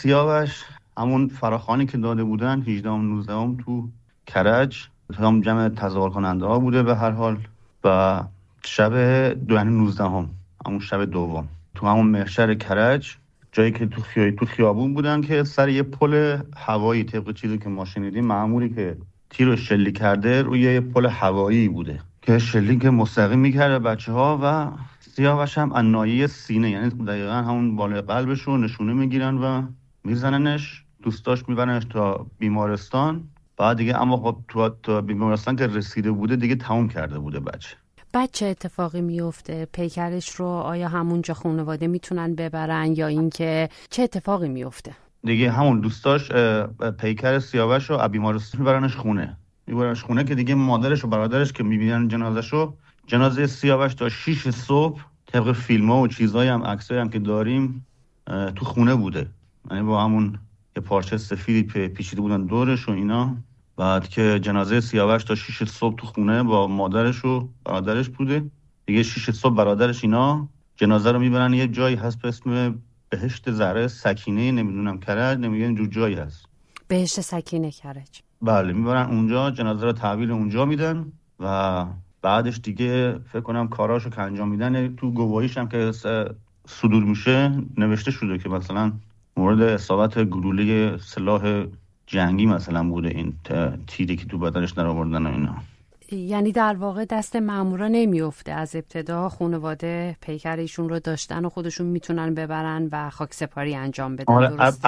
سیاوش همون فراخوانی که داده بودن 18 و 19 تو کرج هم جمع تظاهر کننده ها بوده به هر حال. و شب 19 همون شب دوم تو همون محشر کرج، جایی که تو خیابون بودن که سر یه پل هوایی، طبق چیزی که ما شنیدیم مأموری که تیر رو شلیک کرده روی یه پل هوایی بوده که شلیک مستقیم میکرده بچه‌ها و سیاوش هم از ناحیه سینه، یعنی دقیقاً همون بالای قلبش رو نشونه میگیرن و میزننش. دوستاش میبرنش تا بیمارستان. بعد دیگه اما خب تو بیمارستان که رسیده بوده دیگه تموم کرده بوده بچه. بعد چه اتفاقی میفته؟ پیکرش رو آیا همونجا خانواده میتونن ببرن یا اینکه چه اتفاقی میفته؟ دیگه همون دوستاش پیکر سیاوش رو از بیمارستان میبرنش خونه که دیگه مادرش و برادرش که میبینن جنازه سیاوش تا 6 صبح طبق فیلم‌ها و چیزایی هم عکسایی هم که داریم تو خونه بوده. یعنی با همون یه پارچه سفیدی پیچیده بودن دورش و اینا. بعد که جنازه سیاوش تا 6 صبح تو خونه با مادرش و برادرش بوده. دیگه 6 صبح برادرش اینا جنازه رو میبرن یه جایی هست به اسم بهشت زهره سکینه، نمیدونم کرج، نمیگن اینجور جایی هست. بهشت سکینه کرج. بله، میبرن اونجا، جنازه رو تحویل اونجا میدن و بعدش دیگه فکر کنم کاراشو که انجام میدن تو گواهیش هم که صدور میشه نوشته شده که مثلا مورد اصابت گلوله سلاح جنگی مثلا بوده این تیری که تو بدنش در آوردن و اینا. یعنی در واقع دست مامورا نمیفته، از ابتدا خانواده پیکر ایشون رو داشتن و خودشون میتونن ببرن و خاک سپاری انجام بدن. آره، درسته؟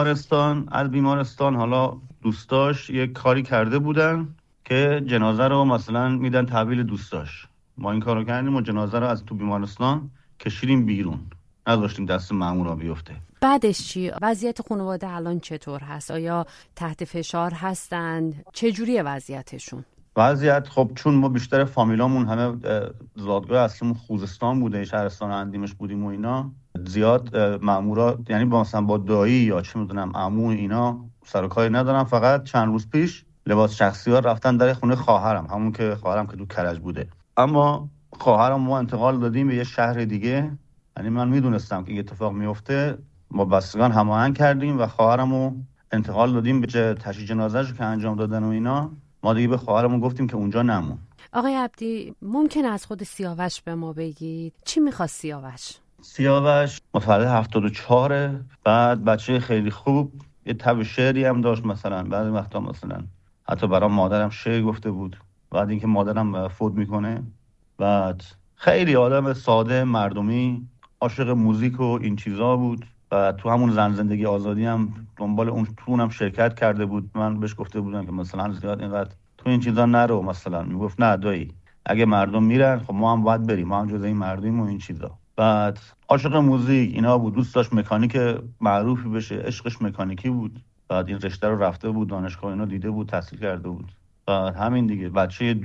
از بیمارستان حالا دوستاش یک کاری کرده بودن که جنازه رو مثلا میدن تحویل دوستاش. ما این کارو کردیم و جنازه رو از تو بیمارستان کشیدیم بیرون، نذاشتیم دست مامورا بیفته. بعدش چی؟ وضعیت خانواده الان چطور هست؟ آیا تحت فشار هستند؟ چه جوریه وضعیتشون؟ وضعیت خب چون ما بیشتر فامیلامون همه زادگاه اصلیمون خوزستان بوده، شهرستان اندیمش بودیم و اینا، زیاد مامورا یعنی مثلا با دایی یا چه میدونم عمو اینا سر و کاری ندارن. فقط چند روز پیش لباس شخصی ها رفتن در خونه خواهرم، همون که خواهرم که تو کرج بوده. اما خواهرم ما انتقال دادیم به یه شهر دیگه. یعنی من میدونستم که این اتفاق میفته، ما بستگان هماهنگ کردیم و خواهرمو انتقال دادیم به تشییع جنازه‌اش که انجام دادن و اینا. ما دیگه به خواهرمون گفتیم که اونجا نمون. آقای عبدی، ممکن از خود سیاوش به ما بگید چی میخواست سیاوش؟ سیاوش متولد 74، بعد بچه خیلی خوب، یه تب شعری هم داشت. مثلا بعضی وقتا مثلا حتی برام مادرم شعر گفته بود بعد اینکه مادرم فوت میکنه. بعد خیلی آدم ساده مردمی، عاشق موزیک و این چیزا بود و تو همون زن زندگی آزادی هم دنبال اون تونم شرکت کرده بود. من بهش گفته بودم که مثلا زیاد اینقدر تو این چیزا نرو، مثلا میگفت نه دایی، اگه مردم میرن خب ما هم باید بریم، ما هم جز این مردمیم و این چیزا. بعد عاشق موزیک اینا بود، دوست داشت مکانیک معروفی بشه، عشقش مکانیکی بود. بعد این رشته رو رفته بود دانشگاه اینا دیده بود، تحصیل کرده بود. بعد همین دیگه بچه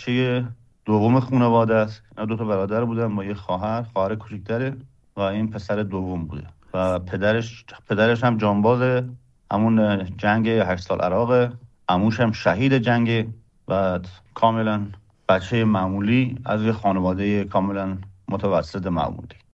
دوم خانواده است. اینا 2 تا برادر بودن با یه خواهر کوچیک‌تره و این پسر دوم بوده. و پدرش هم جانباز همون جنگ 8 سال عراق، عموش هم شهید جنگ. بعد کاملا بچه معمولی از یه خانواده کاملا متوسط معمولی.